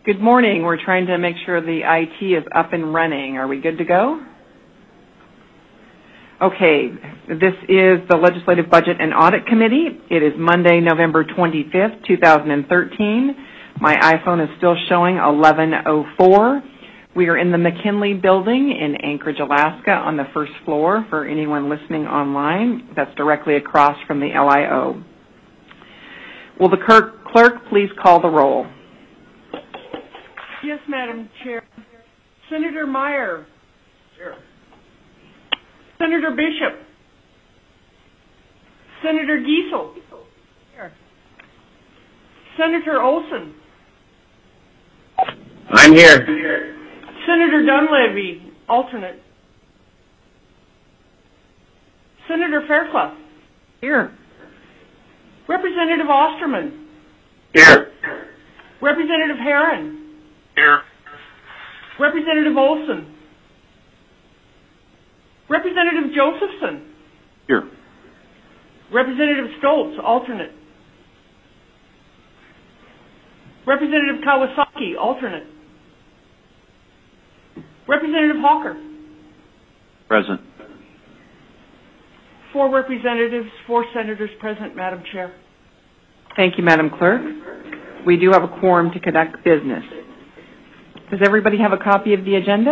Good morning. We're trying to make sure the IT is up and running. Are we good to go? Okay. This is the Legislative Budget and Audit Committee. It is Monday, November 25th, 2013. My iPhone is still showing 11:04. We are in the McKinley Building in Anchorage, Alaska on the first floor for anyone listening online. That's directly across from the LIO. Will the clerk please call the roll? Yes, Madam Chair. Senator Meyer. Here. Senator Bishop. Senator Giesel. Here. Senator Olson. I'm here. Senator Dunleavy, alternate. Senator Fairclough. Here. Representative Osterman. Here. Representative Herron. Here. Representative Olson. Representative Josephson. Here. Representative Stoltz, alternate. Representative Kawasaki, alternate. Representative Hawker. Present. 4 representatives, 4 senators present, Madam Chair. Thank you, Madam Clerk. We do have a quorum to conduct business. Does everybody have a copy of the agenda?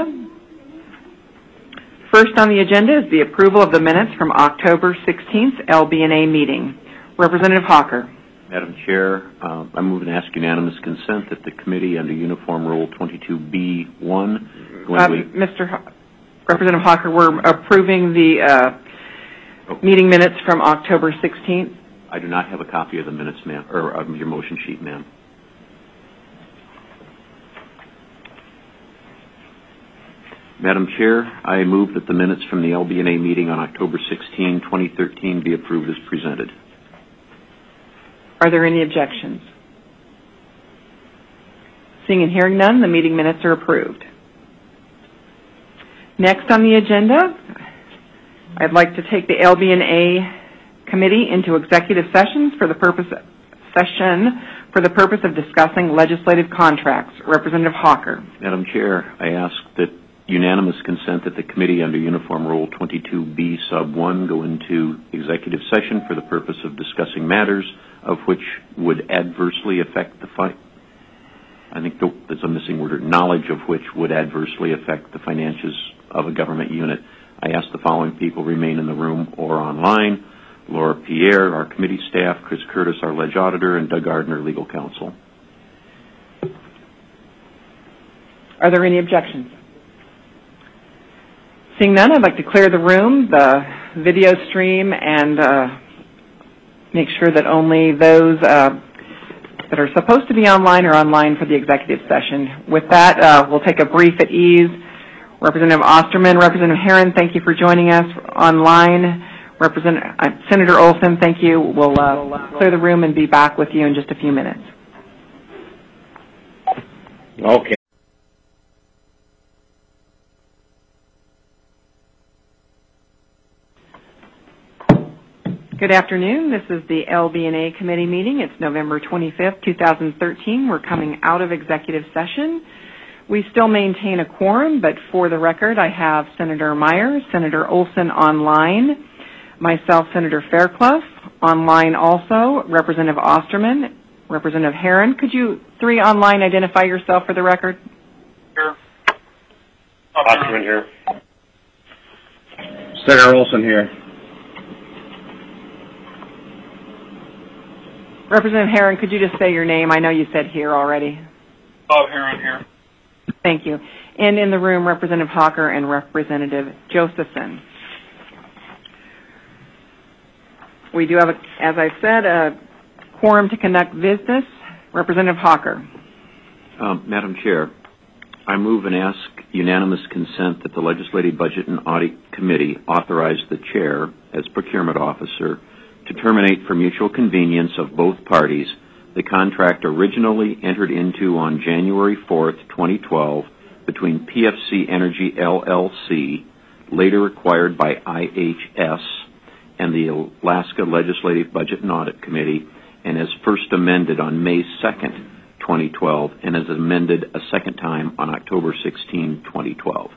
First on the agenda is the approval of the minutes from October 16th LB&A meeting. Representative Hawker. Madam Chair, I move and ask unanimous consent that the committee under Uniform Rule 22B1... Representative Hawker, we're approving the meeting minutes from October 16th. I do not have a copy of the minutes, ma'am, or of your motion sheet, ma'am. Madam Chair, I move that the minutes from the LB&A meeting on October 16, 2013 be approved as presented. Are there any objections? Seeing and hearing none, the meeting minutes are approved. Next on the agenda, I'd like to take the LB&A committee into executive sessions for the purpose of discussing legislative contracts. Representative Hawker. Madam Chair, I ask that unanimous consent that the committee under Uniform Rule 22B sub 1 go into executive session for the purpose of discussing matters of which would adversely affect I think there's a missing word, knowledge of which would adversely affect the finances of a government unit. I ask the following people remain in the room or online: Laura Pierre, our committee staff; Chris Curtis, our ledge auditor; and Doug Gardner, legal counsel. Are there any objections? Seeing none, I'd like to clear the room, the video stream, and make sure that only those that are supposed to be online are online for the executive session. With that, we'll take a brief at ease. Representative Osterman, Representative Herron, thank you for joining us online. Senator Olson, thank you. We'll clear the room and be back with you in just a few minutes. Okay. Good afternoon. This is the LB&A committee meeting. It's November 25th, 2013. We're coming out of executive session. We still maintain a quorum, but for the record, I have Senator Meyer, Senator Olson online, myself, Senator Fairclough, online also, Representative Osterman, Representative Herron. Could you 3 online identify yourself for the record? Here. Osterman here. Senator Olson here. Representative Herron, could you just say your name? I know you said here already. Bob Herron here. Thank you. And in the room, Representative Hawker and Representative Josephson. We do have, as I said, a quorum to conduct business. Representative Hawker. Madam Chair, I move and ask unanimous consent that the Legislative Budget and Audit Committee authorize the Chair, as procurement officer, to terminate for mutual convenience of both parties the contract originally entered into on January 4th, 2012 between PFC Energy LLC, later acquired by IHS, and the Alaska Legislative Budget and Audit Committee, and as first amended on May 2nd, 2012, and is amended a second time on October 16, 2012.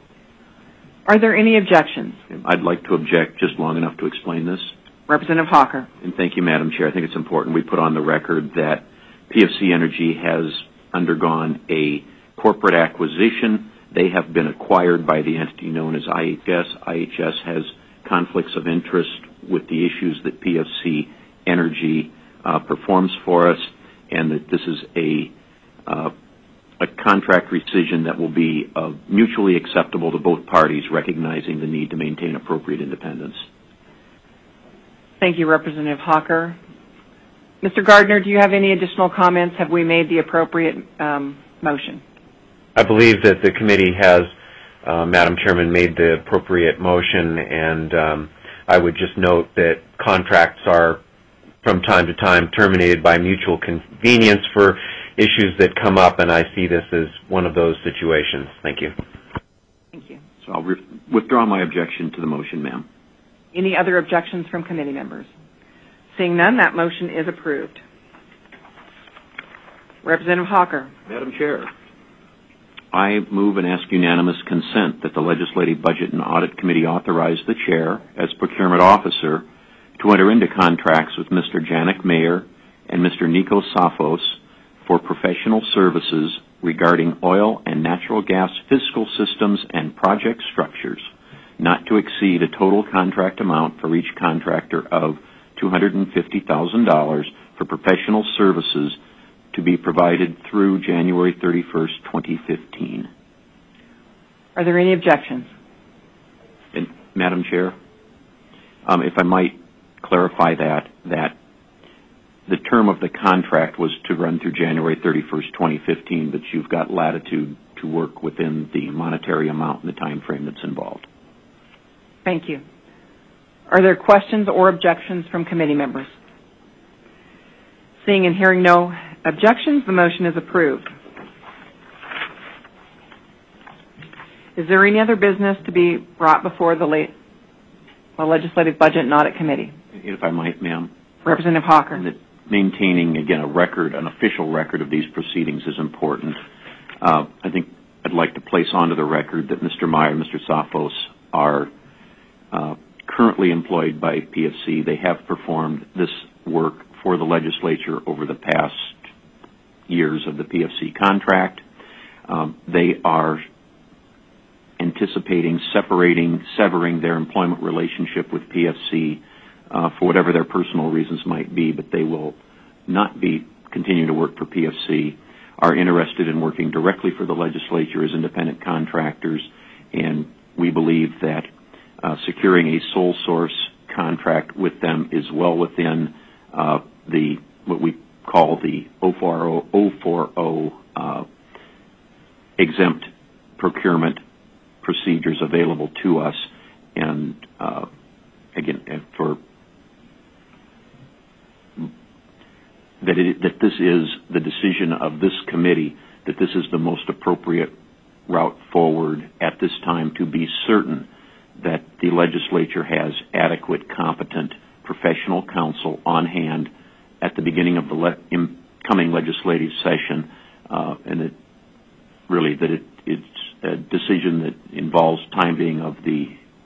Are there any objections? I'd like to object just long enough to explain this. Representative Hawker. And thank you, Madam Chair. I think it's important we put on the record that PFC Energy has undergone a corporate acquisition. They have been acquired by the entity known as IHS. IHS has conflicts of interest with the issues that PFC Energy performs for us, and that this is a contract rescission that will be mutually acceptable to both parties, recognizing the need to maintain appropriate independence. Thank you, Representative Hawker. Mr. Gardner, do you have any additional comments? Have we made the appropriate motion? I believe that the committee has, Madam Chairman, made the appropriate motion, and I would just note that contracts are from time to time terminated by mutual convenience for issues that come up, and I see this as one of those situations. Thank you. Thank you. So I'll withdraw my objection to the motion, ma'am. Any other objections from committee members? Seeing none, that motion is approved. Representative Hawker. Madam Chair, I move and ask unanimous consent that the Legislative Budget and Audit Committee authorize the Chair, as procurement officer, to enter into contracts with Mr. Janek Mayer and Mr. Nikos Safos for professional services regarding oil and natural gas fiscal systems and project structures, not to exceed a total contract amount for each contractor of $250,000 for professional services to be provided through January 31st, 2015. Are there any objections? And, Madam Chair, if I might clarify that the term of the contract was to run through January 31st, 2015, but you've got latitude to work within the monetary amount and the time frame that's involved. Thank you. Are there questions or objections from committee members? Seeing and hearing no objections, the motion is approved. Is there any other business to be brought before the Legislative Budget and Audit Committee? If I might, ma'am. Representative Hawker. Maintaining, again, an official record of these proceedings is important. I think I'd like to place onto the record that Mr. Meyer and Mr. Safos are currently employed by PFC. They have performed this work for the legislature over the past years of the PFC contract. They are anticipating severing their employment relationship with PFC for whatever their personal reasons might be, but they will not be continuing to work for PFC, are interested in working directly for the legislature as independent contractors, and we believe that securing a sole source contract with them is well within what we call the 040 exempt procurement procedures available to us, and that this is the decision of this committee, that this is the most appropriate route forward at this time to be certain that the legislature has adequate, competent, professional counsel on hand at the beginning of the incoming legislative session, and it's a decision that involves time being of the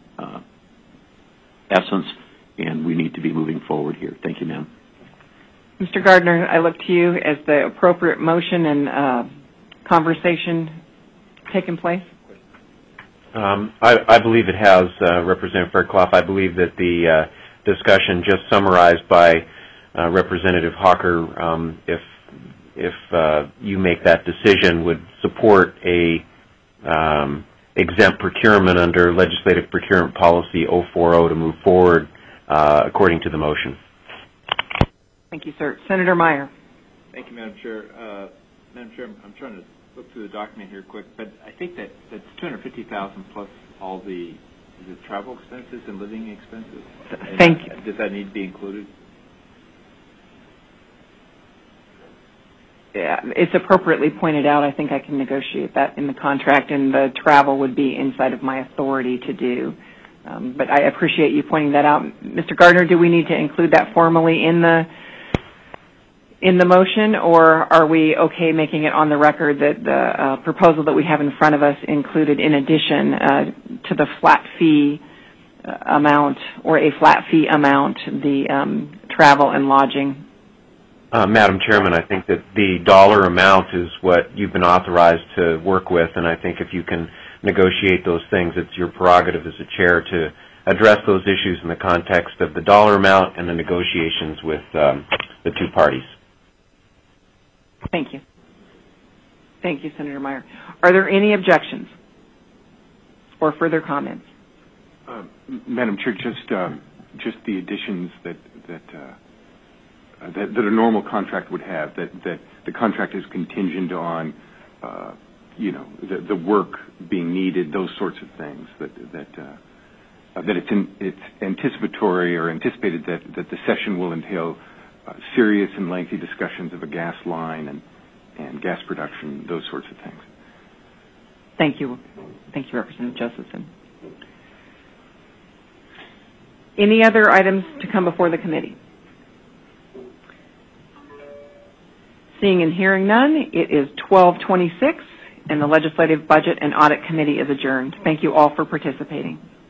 essence, and we need to be moving forward here. Thank you, ma'am. Mr. Gardner, I look to you as the appropriate motion and conversation taken place. I believe it has, Representative Fairclough. I believe that the discussion just summarized by Representative Hawker, if you make that decision, would support a exempt procurement under Legislative Procurement Policy 040 to move forward according to the motion. Thank you, sir. Senator Meyer. Thank you, Madam Chair. Madam Chair, I'm trying to look through the document here quick, but I think that's $250,000 plus all the travel expenses and living expenses. Thank you. Does that need to be included? Yeah, it's appropriately pointed out. I think I can negotiate that in the contract, and the travel would be inside of my authority to do. But I appreciate you pointing that out. Mr. Gardner, do we need to include that formally in in the motion, or are we okay making it on the record that the proposal that we have in front of us included, in addition to the flat fee amount or a flat fee amount, the travel and lodging? Madam Chairman, I think that the dollar amount is what you've been authorized to work with, and I think if you can negotiate those things, it's your prerogative as a chair to address those issues in the context of the dollar amount and the negotiations with the two parties. Thank you. Thank you, Senator Meyer. Are there any objections or further comments? Madam Chair, just the additions that a normal contract would have. That the contract is contingent on, the work being needed, those sorts of things. That it's anticipatory or anticipated that the session will entail serious and lengthy discussions of a gas line and gas production, those sorts of things. Thank you. Thank you, Representative Josephson. Any other items to come before the committee? Seeing and hearing none, it is 12:26, and the Legislative Budget and Audit Committee is adjourned. Thank you all for participating.